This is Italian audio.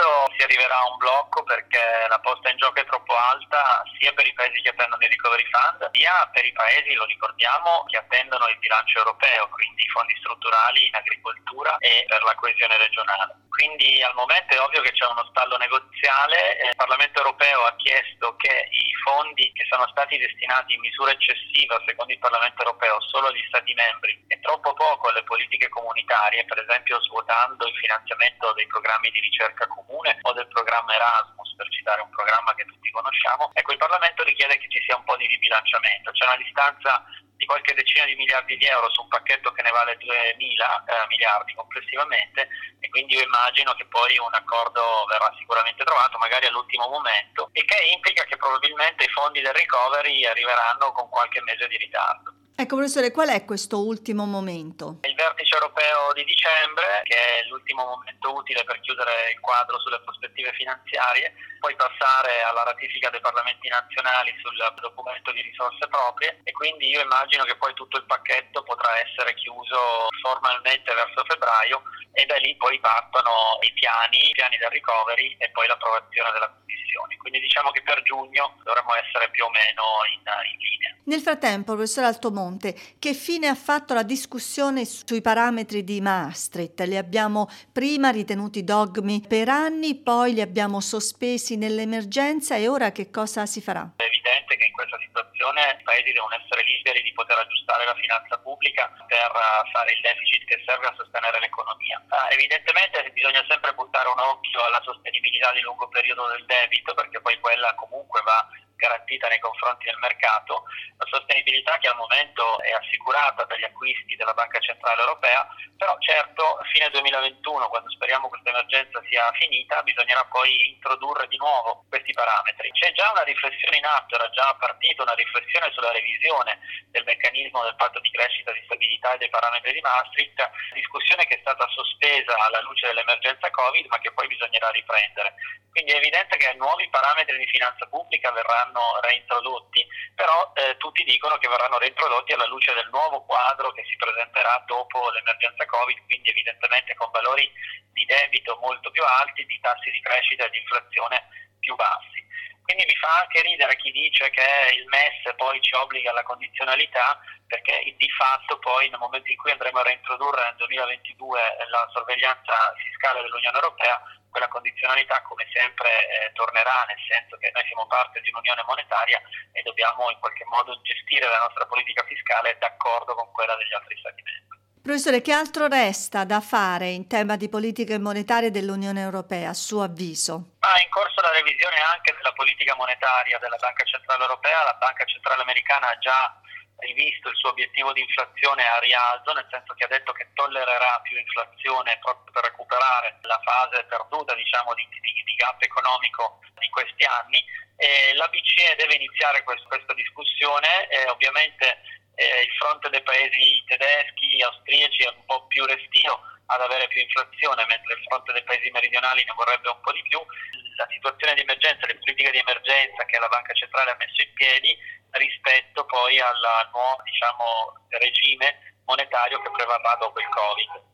momento si arriverà a un blocco perché la posta in gioco è troppo alta sia per i paesi che attendono il recovery fund, sia per i paesi, lo ricordiamo, che attendono il bilancio europeo, quindi i fondi strutturali in agricoltura e per la coesione regionale. Quindi al momento è ovvio che c'è uno stallo negoziale. Il Parlamento europeo ha chiesto che i fondi che sono stati destinati in misura eccessiva, secondo il Parlamento europeo, solo agli Stati membri e troppo poco alle politiche comunitarie, per esempio svuotando il finanziamento dei programmi di ricerca comune o del programma Erasmus, per citare un programma che tutti conosciamo, ecco, il Parlamento richiede che ci sia un po' di ribilanciamento. C'è una distanza di qualche decina di miliardi di euro su un pacchetto che ne vale 2.000 miliardi complessivamente, e quindi io immagino che poi un accordo verrà sicuramente trovato, magari all'ultimo momento, e che implica che probabilmente i fondi del recovery arriveranno con qualche mese di ritardo. Ecco, professore, qual è questo ultimo momento? Il vertice europeo di dicembre, che è l'ultimo momento utile per chiudere il quadro sulle prospettive finanziarie, poi passare alla ratifica dei parlamenti nazionali sul documento di risorse proprie, e quindi io immagino che poi tutto il pacchetto potrà essere chiuso formalmente verso febbraio, e da lì poi partono i piani del recovery e poi l'approvazione della Commissione. Quindi diciamo che per giugno dovremmo essere più o meno in linea. Nel frattempo, professor Altomonte, che fine ha fatto la discussione sui parametri di Maastricht? Li abbiamo prima ritenuti dogmi per anni, poi li abbiamo sospesi nell'emergenza, e ora che cosa si farà? È evidente che in questa situazione i paesi devono essere liberi di poter aggiustare la finanza pubblica per fare il deficit che serve a sostenere l'economia. Evidentemente bisogna sempre buttare un occhio alla sostenibilità di lungo periodo del debito, perché poi quella comunque va garantita nei confronti del mercato. La sostenibilità che al momento è assicurata dagli acquisti della Banca Centrale Europea, però certo a fine 2021, quando speriamo questa emergenza sia finita, bisognerà poi introdurre di nuovo questi parametri. C'è già una riflessione in atto, era già partita una riflessione sulla revisione del meccanismo del patto di crescita, di stabilità e dei parametri di Maastricht, discussione che è stata sospesa alla luce dell'emergenza Covid, ma che poi bisognerà riprendere. Quindi è evidente che nuovi parametri di finanza pubblica verranno reintrodotti, però tutti dicono che verranno reintrodotti alla luce del nuovo quadro che si presenterà dopo l'emergenza Covid, quindi evidentemente con valori di debito molto più alti, di tassi di crescita e di inflazione più bassi. Quindi mi fa anche ridere chi dice che il MES poi ci obbliga alla condizionalità, perché di fatto poi nel momento in cui andremo a reintrodurre nel 2022 la sorveglianza fiscale dell'Unione Europea, quella condizionalità come sempre tornerà, nel senso che noi siamo parte di un'unione monetaria e dobbiamo in qualche modo gestire la nostra politica fiscale d'accordo con quella degli altri Stati membri. Professore, che altro resta da fare in tema di politiche monetarie dell'Unione Europea, a suo avviso? È in corso la revisione anche della politica monetaria della Banca Centrale Europea. La Banca Centrale Americana ha già rivisto il suo obiettivo di inflazione a rialzo, nel senso che ha detto che tollererà più inflazione proprio per recuperare la fase perduta, diciamo, di gap economico di questi anni. La BCE deve iniziare questa discussione, ovviamente il fronte dei paesi tedeschi, austriaci è un po' più restio ad avere più inflazione, mentre il fronte dei paesi meridionali ne vorrebbe un po' di più. La situazione di emergenza, le politiche di emergenza che la Banca Centrale ha messo in piedi rispetto poi al nuovo, regime monetario che prevarrà dopo il Covid.